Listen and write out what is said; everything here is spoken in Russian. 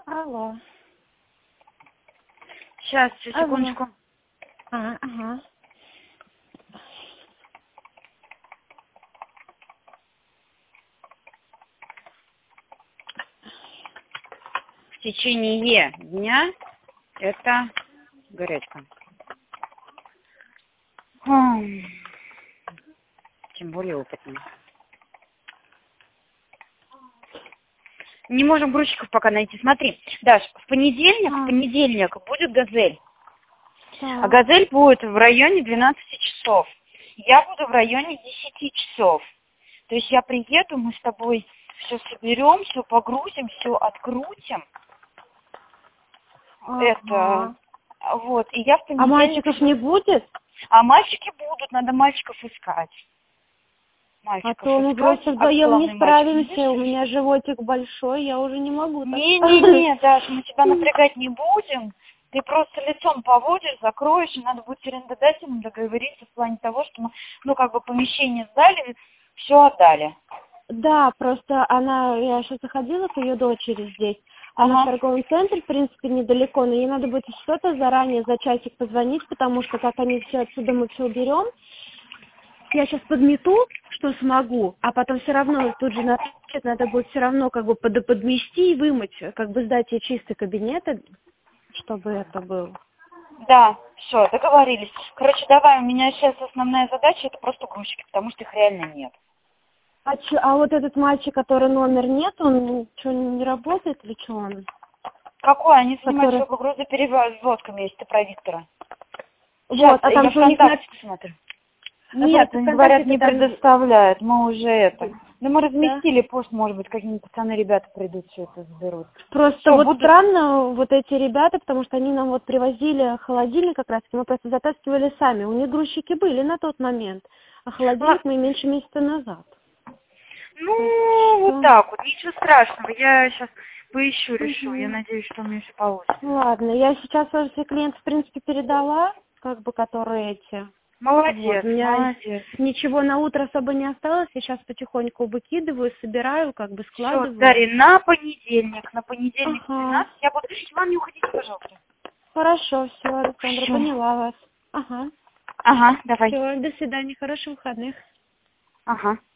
Алло. Сейчас, секундочку. Ага. В течение дня это горячка. Тем более опытный. Не можем грузчиков пока найти. Смотри, Даш, в понедельник будет «Газель». А «Газель» будет в районе 12 часов. Я буду в районе 10 часов. То есть я приеду, мы с тобой все соберем, все погрузим, все открутим. Это вот. И я в понедельник... А мальчиков не будет? А мальчики будут, надо мальчиков искать. А то мы просто вдвоем не справимся, у меня животик большой, я уже не могу. Не, Даша, мы тебя напрягать не будем. Ты просто лицом поводишь, закроешь, и надо будет с арендодателем договориться в плане того, что мы, помещение сдали, все отдали. Да, просто я сейчас заходила к ее дочери здесь. Она в торговом центре, в принципе, недалеко, но ей надо будет что-то заранее за часик позвонить, потому что как они все отсюда мы все уберем, я сейчас подмету, что смогу, а потом все равно тут же надо будет все равно подмести и вымыть, сдать ей чистый кабинет, чтобы это был. Да, все, договорились. Короче, давай, у меня сейчас основная задача это просто грузчики, потому что их реально нет. А вот этот мальчик, который номер нет, он что, не работает или что он? Какой? Они занимаются грузоперевозками, если ты про Виктора. Вот, а там же у них смотрю. Нет, они говорят, не предоставляют. Мы уже это. Да мы разместили пост, может быть, какие-нибудь пацаны, ребята придут, все это заберут. Просто странно, вот эти ребята, потому что они нам привозили холодильник как раз, мы просто затаскивали сами. У них грузчики были на тот момент, а холодильник мы меньше месяца назад. Вот так вот, ничего страшного. Я сейчас поищу, решу. Я надеюсь, что у меня все получится. Ладно, я сейчас уже все клиентов, в принципе, передала, которые эти. Молодец, У меня молодец. ничего на утро особо не осталось, я сейчас потихоньку выкидываю, собираю, складываю. Все, Дарья, на понедельник 12 я буду... Иван, не уходите, пожалуйста. Хорошо, все, Александра, поняла вас. Ага, давай. Все, до свидания, хороших выходных. Ага.